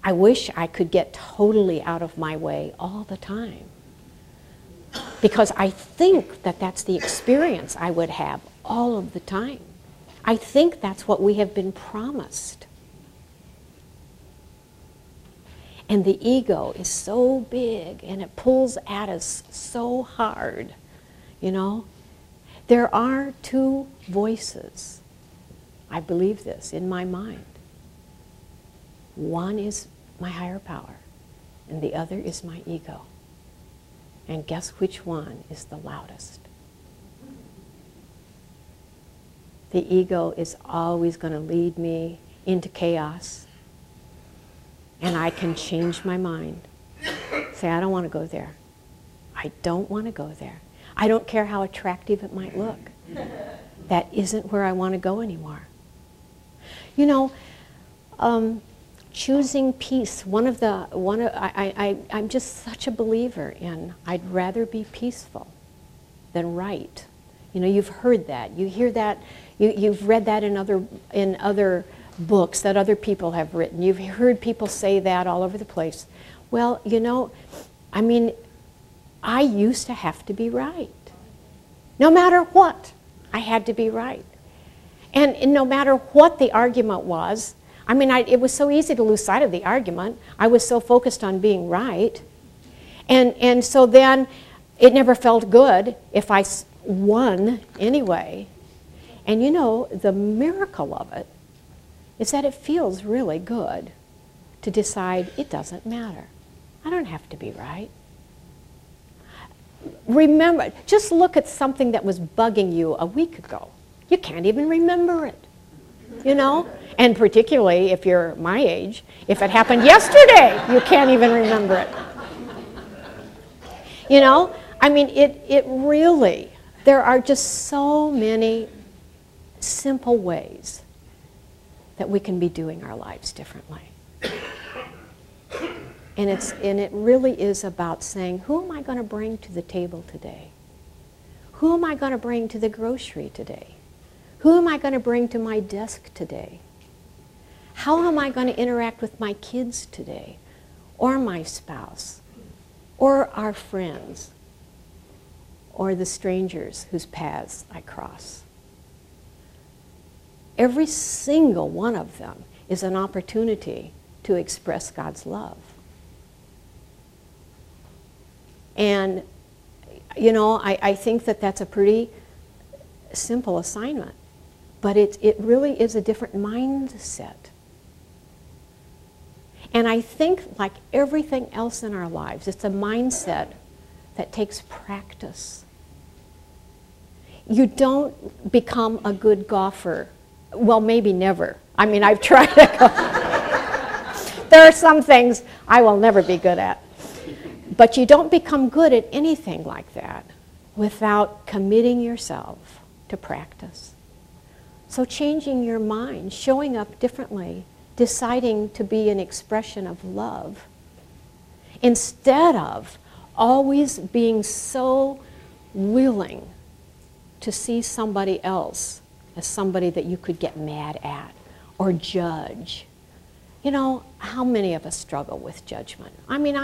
I wish I could get totally out of my way all the time. Because I think that that's the experience I would have all of the time. I think that's what we have been promised. And the ego is so big and it pulls at us so hard, you know. There are two voices, I believe this, in my mind. One is my higher power, and the other is my ego. And guess which one is the loudest? The ego is always going to lead me into chaos. And I can change my mind. Say, I don't want to go there. I don't want to go there. I don't care how attractive it might look. That isn't where I want to go anymore. You know, choosing peace, I'm just such a believer in, I'd rather be peaceful than right. You know, you've heard that. You hear that. You've read that in other books that other people have written. You've heard people say that all over the place. Well, you know, I mean, I used to have to be right. No matter what, I had to be right. And no matter what the argument was, I mean, it was so easy to lose sight of the argument. I was so focused on being right. And so then it never felt good if I won anyway. And you know, the miracle of it is that it feels really good to decide it doesn't matter. I don't have to be right. Remember, just look at something that was bugging you a week ago. You can't even remember it, you know? And particularly if you're my age, if it happened yesterday, you can't even remember it. You know, I mean, it really, there are just so many simple ways that we can be doing our lives differently. And it really is about saying, who am I going to bring to the table today? Who am I going to bring to the grocery today? Who am I going to bring to my desk today? How am I going to interact with my kids today? Or my spouse? Or our friends? Or the strangers whose paths I cross? Every single one of them is an opportunity to express God's love. And, you know, I think that that's a pretty simple assignment. But it really is a different mindset. And I think, like everything else in our lives, it's a mindset that takes practice. You don't become a good golfer. Well, maybe never. I mean, I've tried to go. There are some things I will never be good at. But you don't become good at anything like that without committing yourself to practice. So changing your mind, showing up differently, deciding to be an expression of love, instead of always being so willing to see somebody else as somebody that you could get mad at or judge. You know, how many of us struggle with judgment? I mean,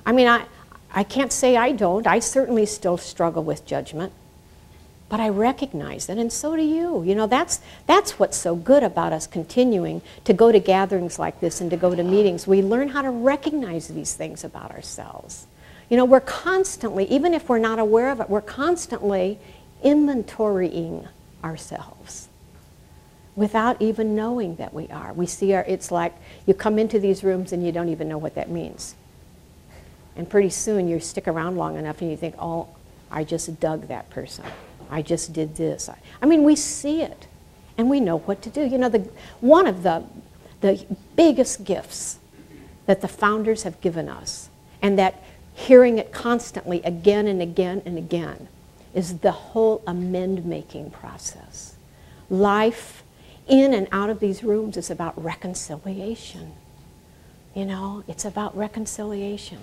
I can't say I don't. I certainly still struggle with judgment. But I recognize it, and so do you. You know, that's what's so good about us continuing to go to gatherings like this and to go to meetings. We learn how to recognize these things about ourselves. You know, we're constantly, even if we're not aware of it, we're constantly inventorying ourselves without even knowing that we are. We see it's like you come into these rooms and you don't even know what that means. And pretty soon you stick around long enough and you think, oh, I just dug that person. I just did this. I mean, we see it, and we know what to do. You know, one of the biggest gifts that the founders have given us, and that hearing it constantly again and again and again, is the whole amend-making process. Life in and out of these rooms is about reconciliation. You know, it's about reconciliation.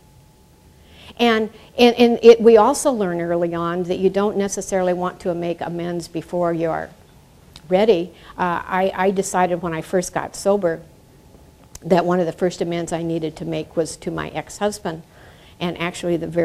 And we also learn early on that you don't necessarily want to make amends before you're ready. I decided when I first got sober that one of the first amends I needed to make was to my ex-husband. And actually, the very